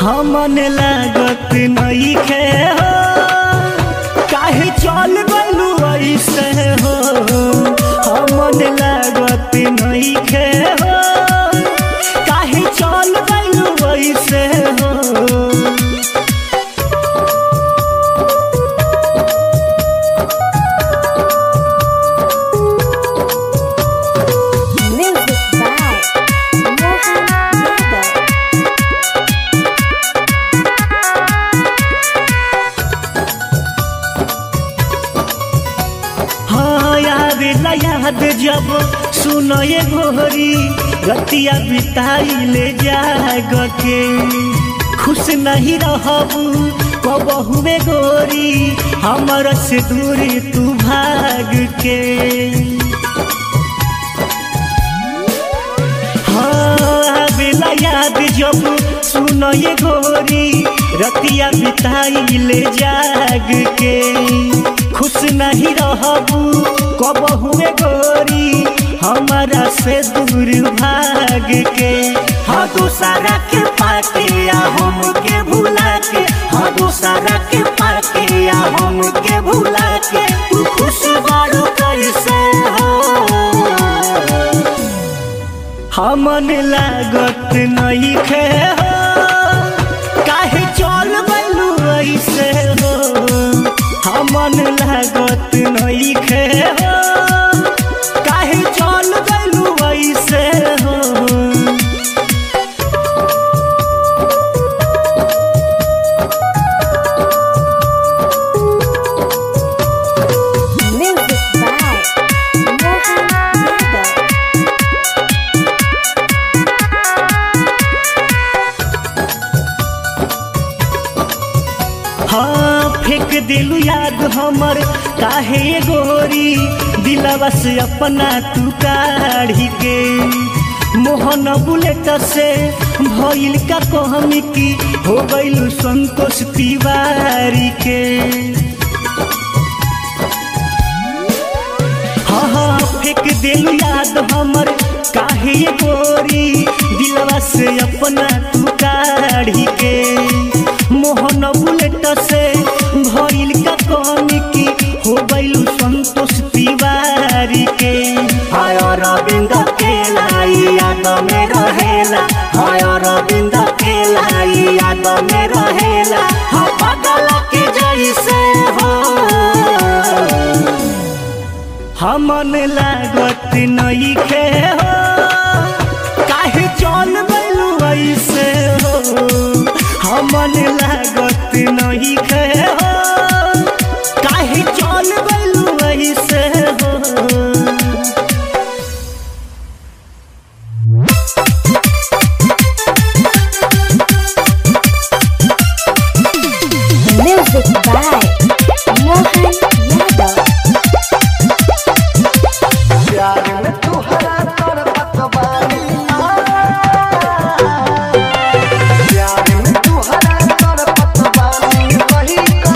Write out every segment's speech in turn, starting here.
हमन लागत नइखे हो काहे चल गइलू ऐसे हो। हमन लागत नइखे हो काहे चल गइलू ऐसे हो। याद जब सुनो ये गोरी रतिया बिताई ले जाग के खुश नहीं रहबू कबहुए गोरी हमर से दूरी तू भाग के। हाँ बेला याद जब सुनो ये गोरी रतिया बिताई ले जाग के खुश नहीं रहबू कबहुए गोरी हमारा से दूर भाग के। हाँ दूसरा के पाके या हम के भुला के, हाँ दूसरा के पाके या हम के भुला के तू खुश बारू कैसे हो। हमन लागत नइखे हो काहे चल गइलू ऐसे हो। हमन लागत नइखे हो काहे चल गइलू ऐसे हो। हाँ फेंक दिलू याद हमर काहे गोरी दिलवा से अपना तू काढ़ी के। मोहन बुलेट से भइल का कहमी की हो गइलू संतोष तिवारी के। हाँ फेंक दिलू याद हमर काहे गोरी दिलवा से अपना तू काढ़ी के। मोहन बुलेट से भइल का कहमी की हो गइलू संतोष तिवारी के। हाय अरविंद के लाई याद में रहेला, हाय अरविंद के लाई याद में रहेला हाँ पागल के जैसे हो। हमन लागत नइखे हो काहे चल गइलू ऐसे हो। हमन लागत नइखे हो काहे चल गइलू ऐसे हो। Music by Mohan Yadav। प्यार में तुहरा तड़पत बानी, प्यार में तुहरा तड़पत बानी वही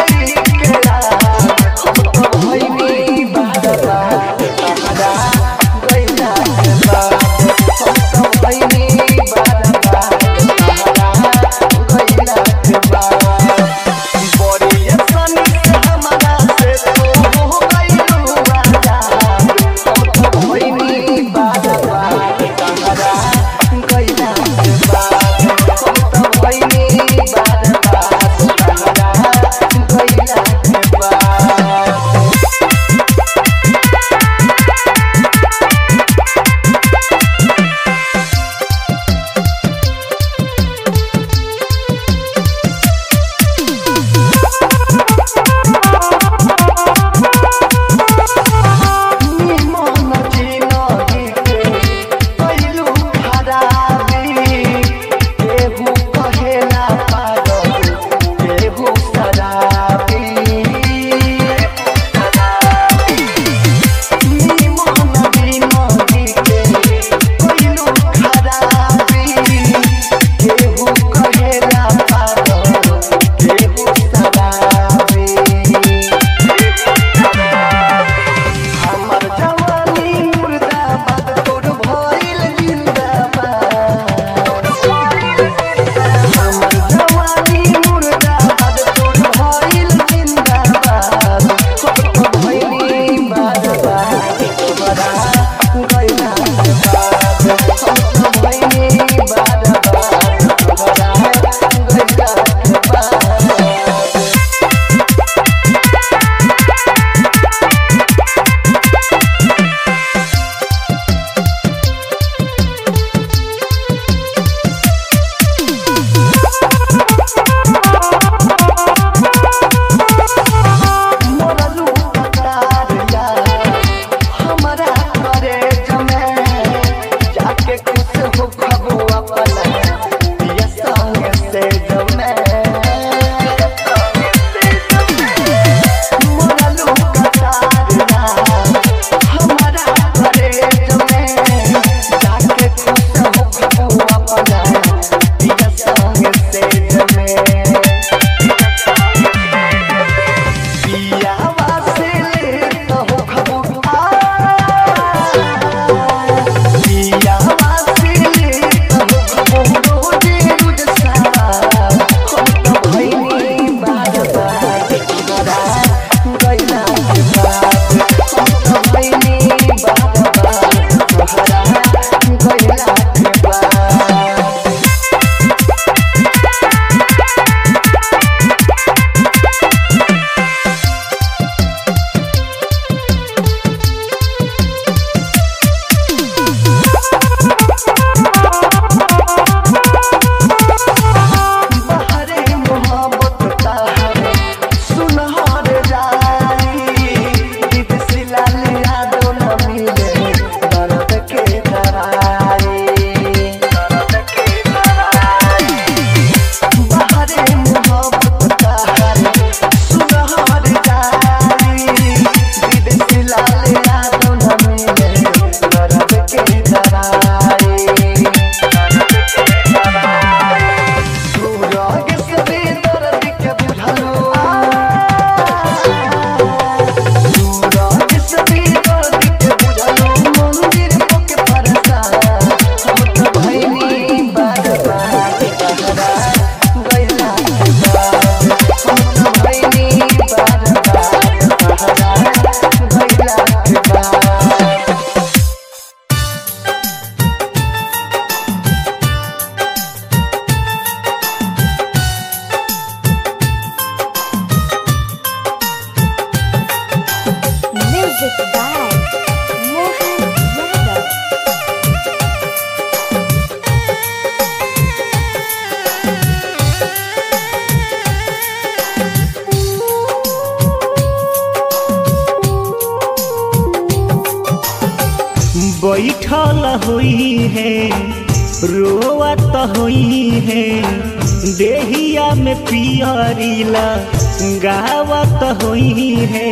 हुई है रोवत हुई है देहिया में पियरीला गावत हुई है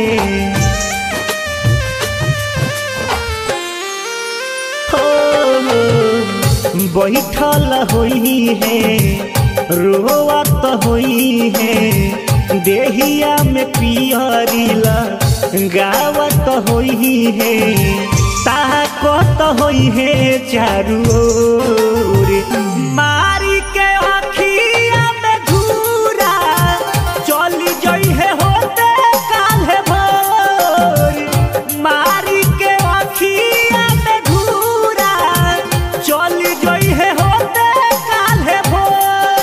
बैठल हुई है रोवत हुई है देहिया में पियरीला गावत हुई है ताकत हुई है चारू ओर मारी के अखिया में धूरा चली जई है होते काल्हे भोर मारी के अखिया में धूरा चली जई है होते काल्हे भोर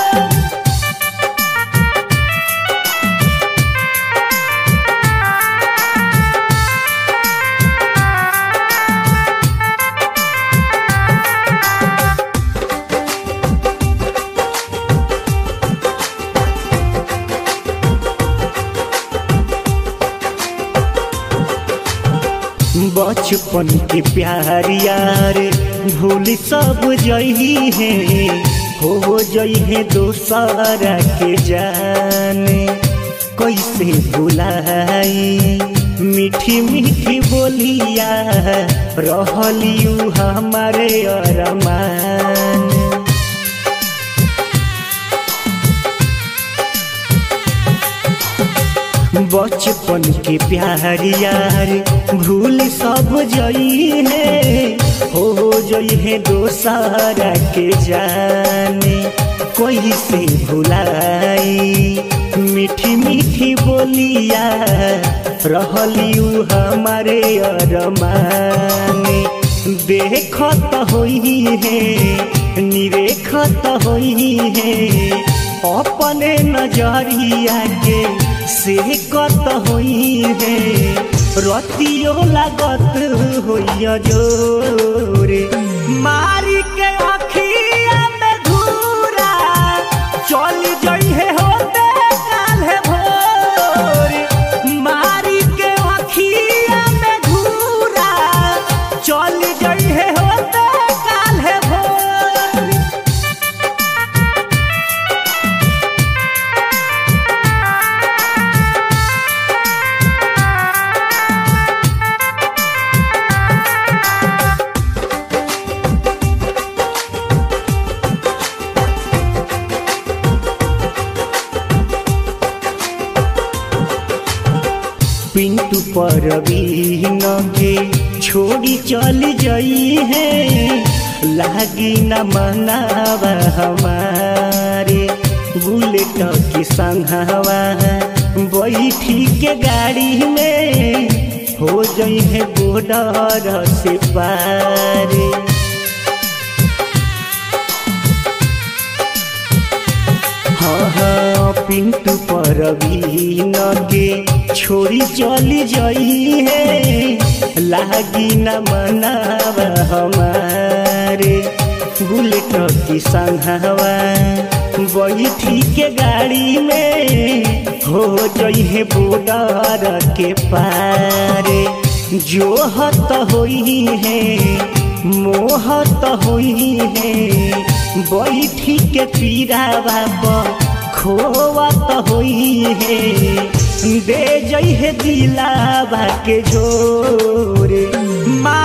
बचपन के प्यार यार भूल सब जही है हो जई है दोसरा के जाने कैसे भुलाई मीठी मीठी बोलिया रहलियू हमारे अरमान बचपन के प्यार यार भूल सब जई है हो जई है दोसरा के जाने कोई से भुलाई मीठी मीठी बोलिया रहलियू हमारे अरमान देखत होई है निरेखत होई है अपने नजरिया के से कत होई है रतियो लागत होइया जोरे मारी के अखिया में धूरा चल जई है होते काल्हे भोर मारी के अखिया में धूरा चल जई है होते काल्हे भोर पिंटू परवीन के छोड़ी चल जई है लागी न मनावा हमारे बुलेट की संघवा बैठी के गाड़ी में हो जई है बॉर्डर से पार हाँ पिंटू परवीन के छोड़ी चली जई है लागी न मनावा हमारे बुलेट की संघवा बैठी के गाड़ी में हो जई है बॉर्डर के पार जोहत होई है मोहत होई है बैठी के पीरावा पर खोवत होई है दे जई है दिलावा के झोरे